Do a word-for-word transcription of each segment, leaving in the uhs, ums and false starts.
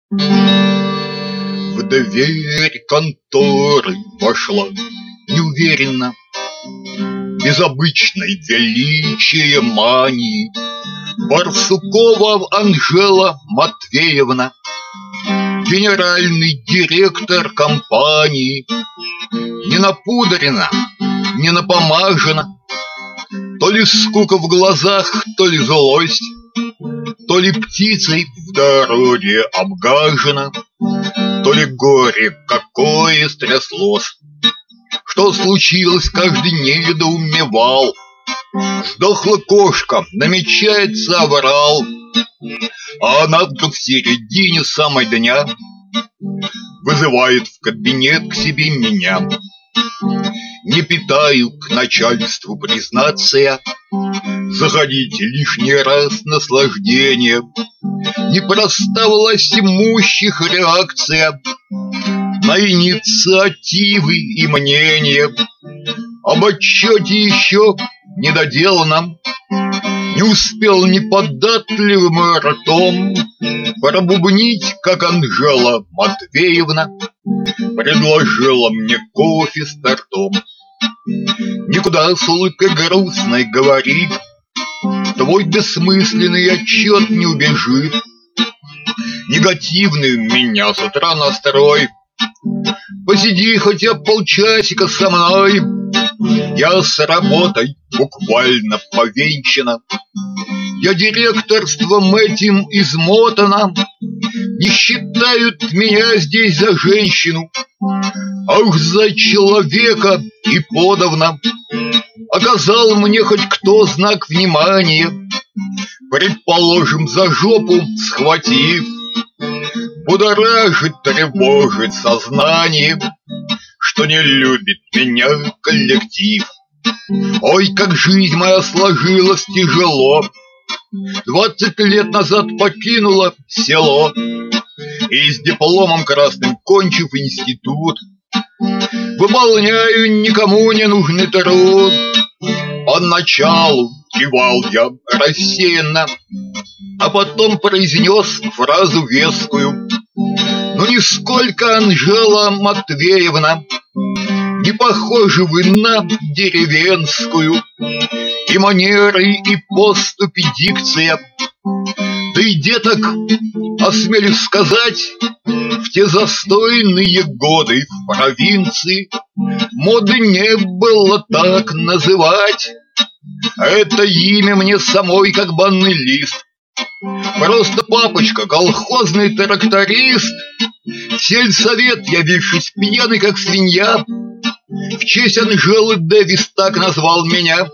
В дверь конторы вошла неуверенно, без обычной величия мании, Барсукова Анжела Матвеевна, генеральный директор компании. Не напудрена, не напомажена, то ли скука в глазах, то ли злость, то ли птицей в дороге обгажена, то ли горе какое стряслось. Что случилось, каждый недоумевал. Сдохла кошка, намечается аврал, а она вдруг в середине самой дня вызывает в кабинет к себе меня. Не питаю к начальству, признаться я, заходите лишний раз наслаждение. Непроста власть имущих реакция на инициативы и мнения. Об отчете еще недоделанном не успел неподатливым ртом пробубнить, как Анжела Матвеевна предложила мне кофе с тортом. Никуда с улыбкой грустной говорит: твой бессмысленный отчет не убежит. Негативный у меня с утра настрой. Посиди хотя полчасика со мной. Я с работой буквально повенчана. Я директорством этим измотана. Не считают меня здесь за женщину, а уж за человека и подавно. Оказал мне хоть кто знак внимания, предположим, за жопу схватив. Будоражит, тревожит сознание, что не любит меня коллектив. Ой, как жизнь моя сложилась тяжело. Двадцать лет назад покинула село и с дипломом красным, кончив институт, выполняю никому не нужный труд. Поначалу кивал я рассеянно, а потом произнес фразу вескую: ну нисколько, Анжела Матвеевна, не похожи вы на деревенскую. И манеры, и поступь, и дикция. Да и деток, осмелюсь сказать, в те застойные годы в провинции моды не было так называть. Это имя мне самой как банный лист. Просто папочка, колхозный тракторист, в сельсовет, явившись пьяный как свинья, в честь Анжелы Дэвис так назвал меня.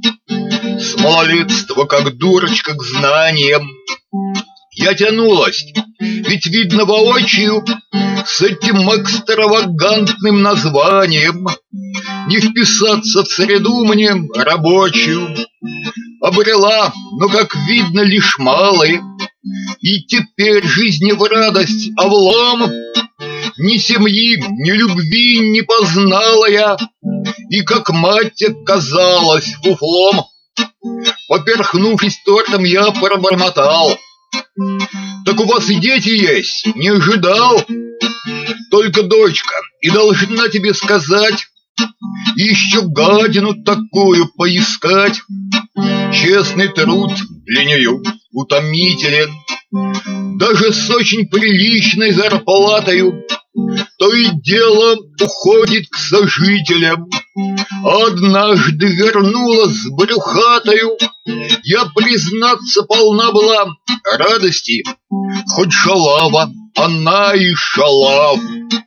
С малолетства, как дурочка, к знаниям я тянулась, ведь видно воочию, с этим экстравагантным названием не вписаться в среду мне рабочую. Обрела, но, как видно, лишь малое, и теперь жизни в радость облом. Ни семьи, ни любви не познала я, и как мать оказалась фуфлом. Поперхнувшись тортом, я пробормотал: так у вас и дети есть? Не ожидал. Только дочка, и должна тебе сказать, еще гадину такую поискать. Честный труд для нее утомителен, даже с очень приличной зарплатою. То и дело уходит к сожителям. Однажды вернулась с брюхатою. Я, признаться, полна была радости. Хоть шалава, она и шалав.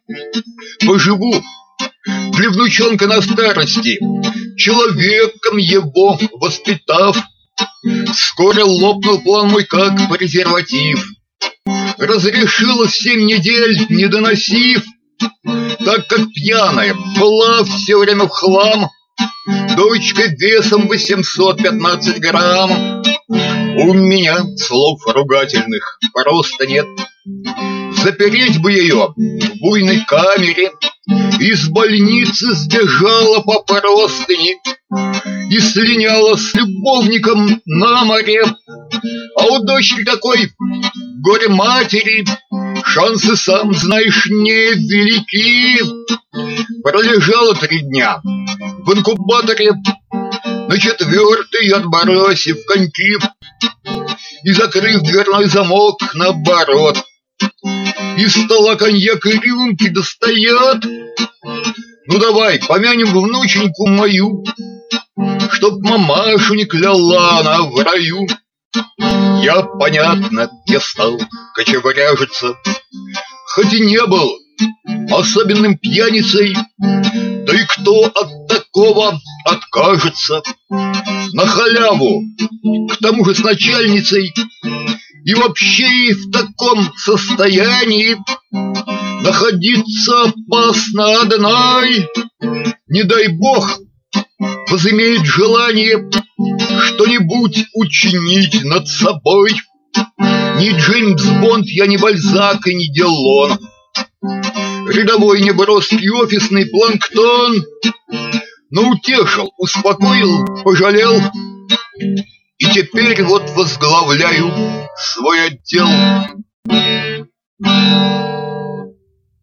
Поживу для внучонка на старости, человеком его воспитав. Скоро лопнул план мой, как презерватив. Разрешила семь недель, не доносив, так как пьяная была все время в хлам. Дочка весом восемьсот пятнадцать грамм. У меня слов ругательных просто нет. Запереть бы ее в буйной камере. Из больницы сбежала по простыни и слиняла с любовником на море. А у дочери такой горе матери шансы, сам знаешь, невелики. Пролежала три дня в инкубаторе, на четвертый отбросив коньки и закрыв дверной замок наоборот. Из стола коньяк и рюмки достает. Ну давай, помянем внученьку мою, чтоб мамашу не кляла она в раю. Я, понятно, не стал кочевряжиться, хоть и не был особенным пьяницей. Да и кто от такого откажется? На халяву, к тому же с начальницей, и вообще и в таком состоянии находиться опасно одной. Не дай бог возымеет желание что-нибудь учинить над собой. Ни Джеймс Бонд я, ни Бальзак и ни Делон, рядовой неброский офисный планктон. Но утешил, успокоил, пожалел, и теперь вот возглавляю свой отдел.